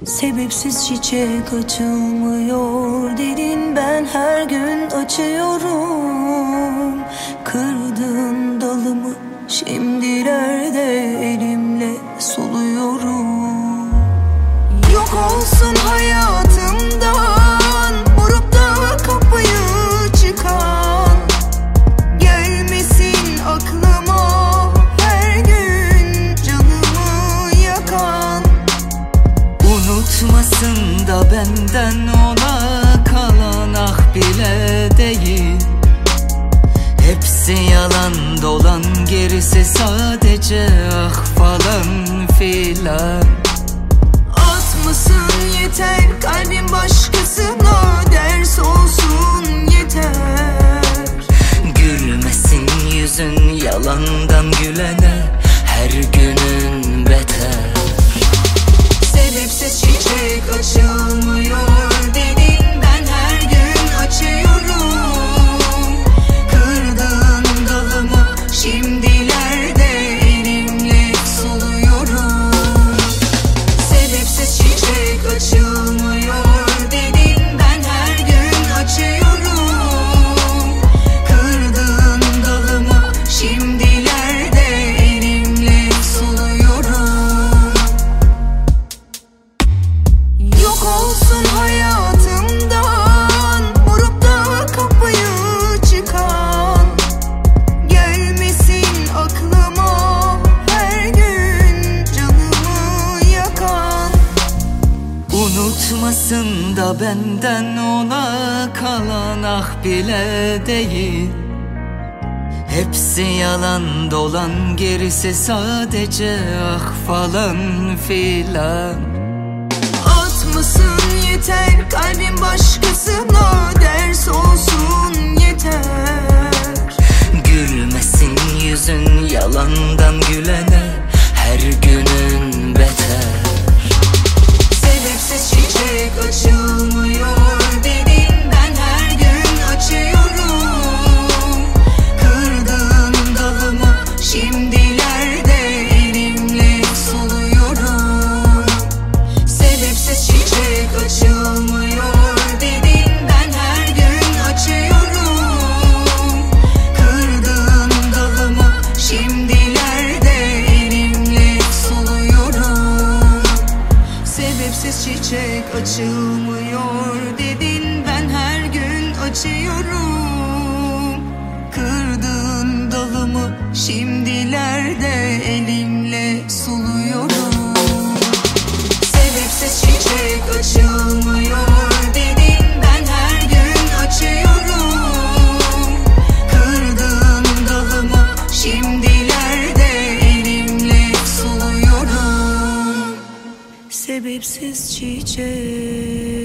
Sebepsiz çiçek açılmıyor dedin, ben her gün açıyorum. Kırdığın dalımı şimdilerde elimle soluyorum. Yok olsun hayatımdan vurup da kapıyı çıkan, gelmesin aklıma her gün canımı yakan. Unutmasın da benden ona kalan ah bile değil. Hepsi yalan dolan, gerisi sadece ah falan filan. Atmasın yeter kalbim başkasına, ders olsun yeter. Gülmesin yüzün yalandan gülene, her günün beter. Sebepsiz çiçek açılmıyor dedin, ben her gün açıyorum. Kırdığın dalımı şimdilerde elimle soluyorum. Sebepsiz çiçek açılmıyor dedin, ben her gün açıyorum. Kırdığın dalımı şimdilerde elimle soluyorum. Yok olsun hayatımdan vurup da kapıyı çıkan, gelmesin aklıma her gün canımı yakan. Unutmasın da benden ona kalan ah bile değil. Hepsi yalan dolan, gerisi sadece ah falan filan. Atmasın yeter kalbim başkasına, ders olsun yeter. Gülmesin yüzün yalandan gülene, her günün beter. Sebepsiz çiçek açılmıyor dedin, ben her gün açıyorum. Kırdığın dalımı şimdilerde elimle soluyorum. Sebepsiz çiçek açılmıyor dedin, ben her gün açıyorum. Kırdığın dalımı şimdilerde elimle soluyorum. Sebepsiz çiçek açılmıyor dedin, ben her gün açıyorum. Kırdığın dalımı şimdilerde elimle soluyorum. Sebepsiz çiçek açılmıyor dedin, ben her gün açıyorum. Kırdığın dalımı şimdilerde elimle soluyorum. Sebepsiz çiçek